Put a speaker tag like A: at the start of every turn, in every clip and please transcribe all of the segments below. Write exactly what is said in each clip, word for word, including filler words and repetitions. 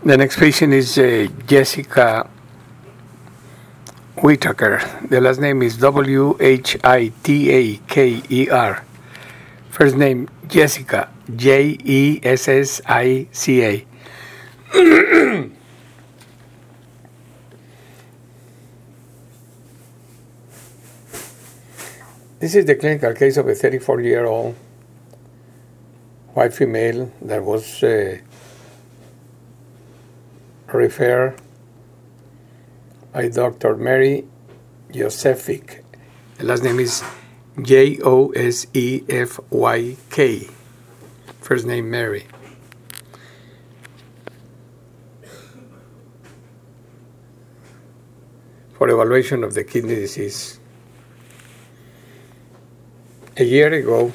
A: The next patient is uh, Jessica Whitaker. The last name is W H I T A K E R. First name Jessica, J E S S I C A. This is the clinical case of a thirty-four-year-old white female that was uh, referred by Doctor Mary Josefyk. The last name is J O S E F Y K. First name Mary. For evaluation of the kidney disease. A year ago,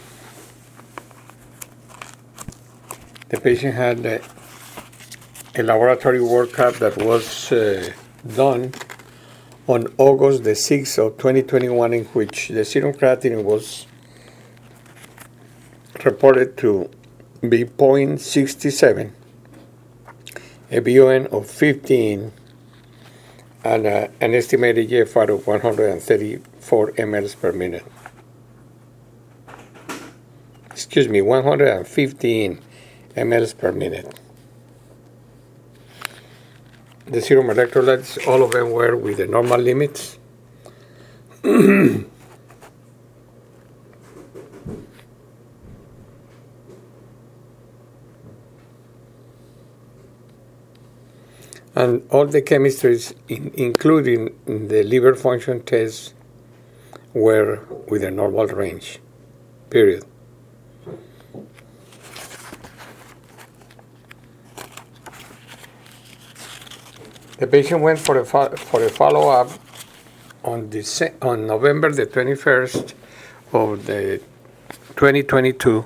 A: the patient had a, a laboratory workup that was uh, done on August the sixth of twenty twenty-one, in which the serum creatinine was reported to be zero point six seven, a B U N of fifteen, and uh, an estimated G F R of one hundred thirty-four milliliters per minute. Excuse me, one hundred fifteen milliliters per minute. The serum electrolytes, all of them were with the normal limits. And all the chemistries, in, including the liver function tests, were with a normal range, period. The patient went for a fo- for a follow-up on the on November the twenty-first of the twenty twenty-two,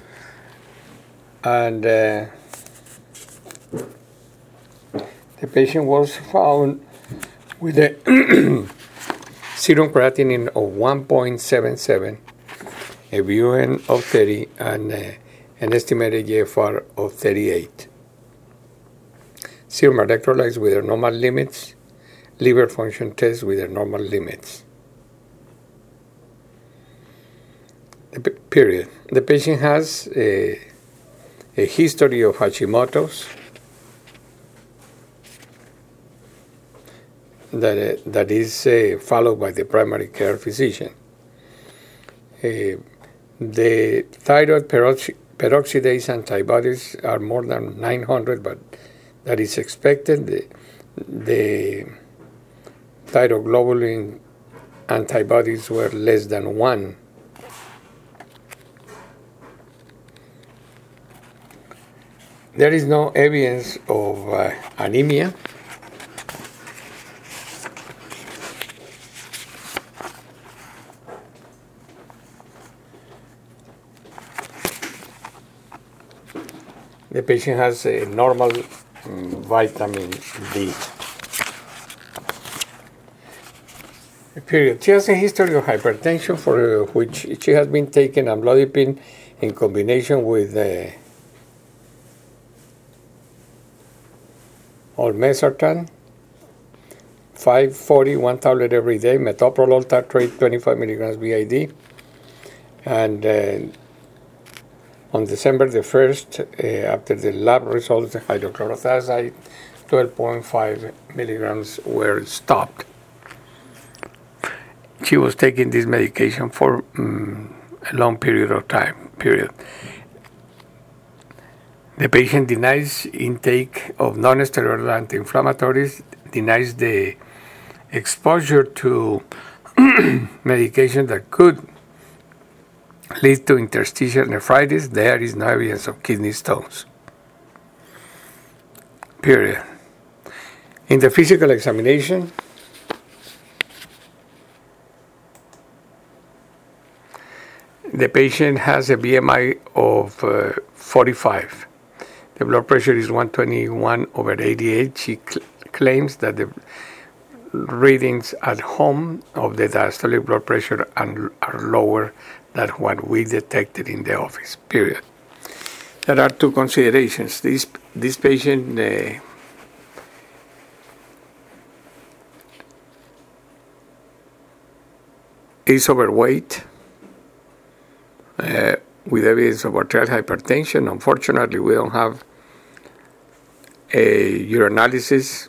A: and uh, the patient was found with a serum creatinine of one point seven seven, a B U N of thirty, and uh, an estimated G F R of thirty-eight. Serum electrolytes with their normal limits, liver function tests with their normal limits. The p- period. The patient has a, a history of Hashimoto's that, uh, that is uh, followed by the primary care physician. Uh, the thyroid peroxy, peroxidase antibodies are more than nine hundred, but that is expected. The, the thyroglobulin antibodies were less than one. There is no evidence of uh, anemia. The patient has a normal um, vitamin D. Period. She has a history of hypertension for uh, which she has been taking amlodipine in combination with uh, olmesartan, five forty, one tablet every day, metoprolol tartrate, twenty-five milligrams B I D, and uh, on December the first, uh, after the lab results, the hydrochlorothiazide, twelve point five milligrams were stopped. She was taking this medication for um, a long period of time, period. The patient denies intake of non-steroidal anti-inflammatories, denies the exposure to medication that could lead to interstitial nephritis. There is no evidence of kidney stones. Period. In the physical examination, the patient has a B M I of uh, forty-five. The blood pressure is one twenty-one over eighty-eight. She cl- claims that the readings at home of the diastolic blood pressure are, are lower than what we detected in the office, period. There are two considerations. This, this patient uh, is overweight uh, with evidence of arterial hypertension. Unfortunately, we don't have a urinalysis.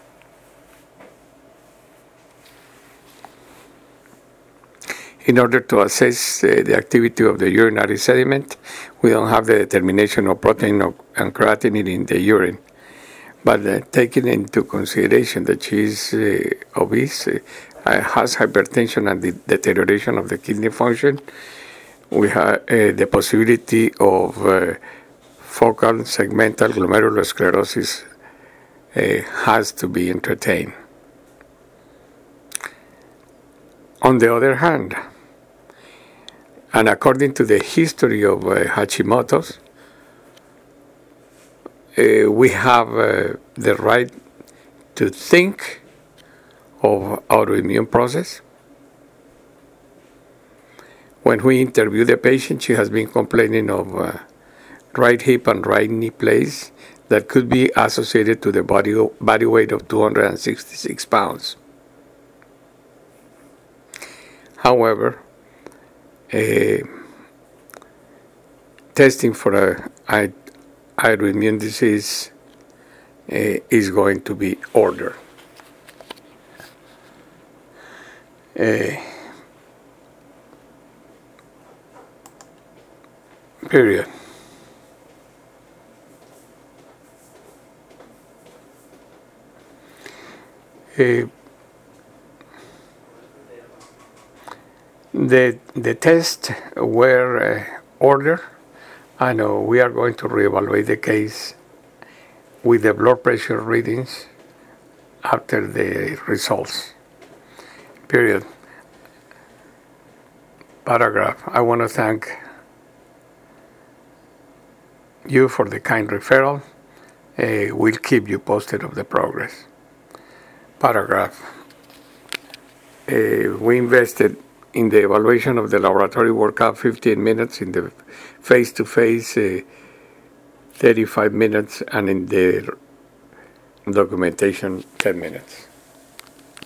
A: In order to assess uh, the activity of the urinary sediment, we don't have the determination of protein and creatinine in the urine. But uh, taking into consideration that she is uh, obese, uh, has hypertension and the deterioration of the kidney function, we have uh, the possibility of uh, focal segmental glomerulosclerosis uh, has to be entertained. On the other hand, and according to the history of uh, Hashimoto's, uh, we have uh, the right to think of autoimmune process. When we interview the patient, she has been complaining of uh, right hip and right knee plates that could be associated to the body, body weight of two hundred sixty-six pounds. However, Uh, testing for a, a autoimmune disease uh, is going to be ordered. Uh, period. Uh, The the tests were uh, ordered, and uh, we are going to reevaluate the case with the blood pressure readings after the results. Period. Paragraph. I want to thank you for the kind referral. Uh, we'll keep you posted of the progress. Paragraph. Uh, we invested in the evaluation of the laboratory workup fifteen minutes, in the face-to-face uh, thirty-five minutes, and in the documentation ten minutes.